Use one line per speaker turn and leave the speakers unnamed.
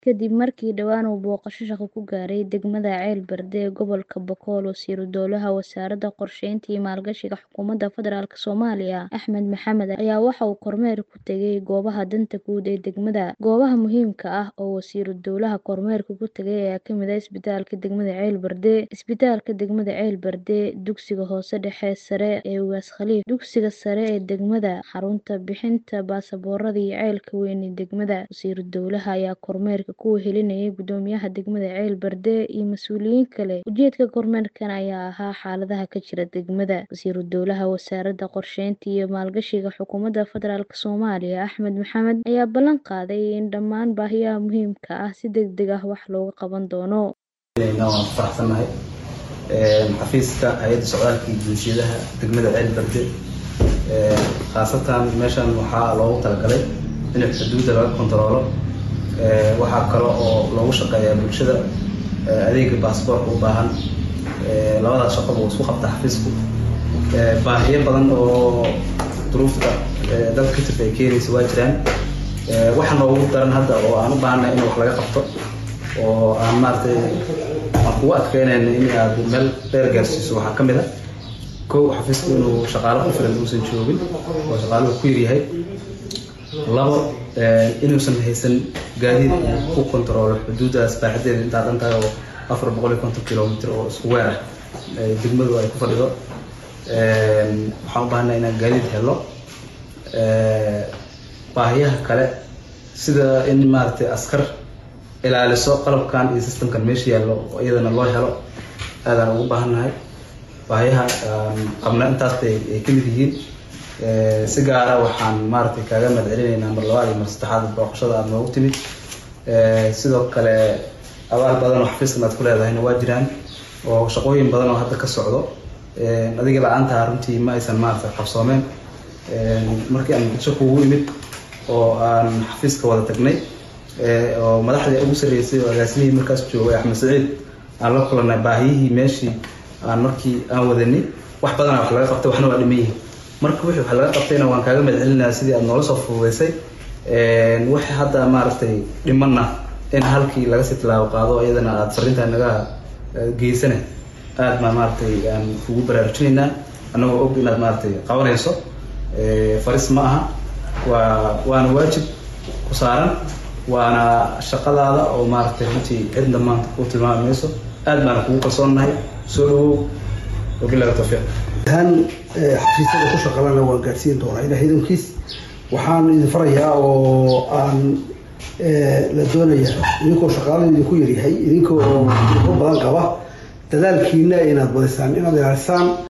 kadib markii dhawaan uu booqasho shaqo ku gaaray degmada Ceel Berde ee gobolka Boqol. Wasiiru Dowlaha Wasaaradda Qorsheynta iyo Maalgashiga Xukuumadda Federaalk Soomaaliya Axmed Maxamed ayaa waxa uu kormeer ku tegay goobaha danta guud ee degmada. Goobaha muhiimka ah oo Wasiiru Dowlaha kormeerka ku tegay ayaa ka mid ah Isbitaalka Degmada Ceel Berde, Isbitaalka Degmada Ceel Berde, Dugsiga Hoose Dhexe Sare ee Ugaas Khaliif, Dugsiga Sare ee degmada, xarunta bixinta baasaboorada iyo ceelka weyn ee degmada. Wasiiru Dowlaha ayaa kormeerka ku wehelinayay Gudoomiyaha Degmada Ceel Berde iyo mas'uuliyiin kale. Ujeedka kormeerkan ayaa ahaa xaaladaha ka jira degmada. Wasiiru Dowlaha Wasaaradda Qorsheynta iyo Maalgashiga Xukuumadda Federaalk Soomaaliya Axmed Maxamed ayaa ballan qaaday in dhammaan baahiyaha muhiimka ah si degdeg ah wax looga qaban doono.
waan faraxsanahay xafiiska hay'adda socdaalka iyo jinsiyadaha degmada Ceel Berde khaasatan meeshan waxaa loogu talagalay in xuduudda laga kontaroolo waxaa kale oo loogu shaqeeyaa bulshada adeega baasaboorka u baahan labadaas shaqo oo isku qabta xafiisku baahiyo badan oo duruufta dalka ka jirta ay keenaysa waa jiraan waxa noogu daran hadda oo aan u baahanahay in wax laga qabto oo aan maartay aan kugu adkeynayna in aad meel dheer gaarsiiso waxaa ka mid ah kow xafiisku inuu shaqaale ku filan uusan joogin oo shaqaaluhu ku yaryahay labo inuusan haysan gaadiid ku kontaroolo xuduuddaas baaxadeeda intaa dhan tahay oo 450 kilomitir oo isku weer ah degmadu ay ku fadhido waxaan u baahanahay inaan gaadiid helo baahiyaha kale sida in maartay askar ilaaliso qalabkan iyo systemkan meesha yaallo iyadana loo helo aadaan ugu baahannahay baahiyaha qabna intaas ay ka mid yihiin si gaara waxaan maartay kaaga mahadcelinaynaa mar labaad iyo mar saddexaad booqashada aad noogu timid sidoo kale abaal badan oo xafiiskan aad ku leedahayna waa jiraan oo shaqooyin badan oo hadda ka socdo adiga la'aanta runtii ma aysan maartay qabsoomeen markii aan bulsho kugu imid oo aan xafiiska wada tagnay oo madaxda ugu sareysay oo agaasimihii markaas joogay Axmed Saciid aan la kulanay baahiyihii meeshii aan markii aan wadanay wax badan wax laga qabtay waxna waa dhimayay marka wixii wax laga qabtayna waan kaaga mahadcelinayaa sidii aad noola soo fududeysay waxa hadda maartay dhimanna in halkii laga sii tilaabo qaado iyadana aad fariinta naga geysana aad ma maartay aan kugu baraarujinaynaa anagoo og inaad maartay qabanayso faris ma aha waana waajib ku saaran waana shaqadaada oo maartay runtii cidna maanta ku tilmaamayso aad baan kugu kalsoonahay soo dhawow wabillahi tawfiiq
han xafiisyada ku shaqalana waan gaarsiin doonaa ilaahay idinkiis waxaan idin farayaa oo aan la doonayaa idinkoo shaqaalada idinku yaryahay idinkoo badan qaba dadaalkiina inaad badisaan inaad ilaalisaan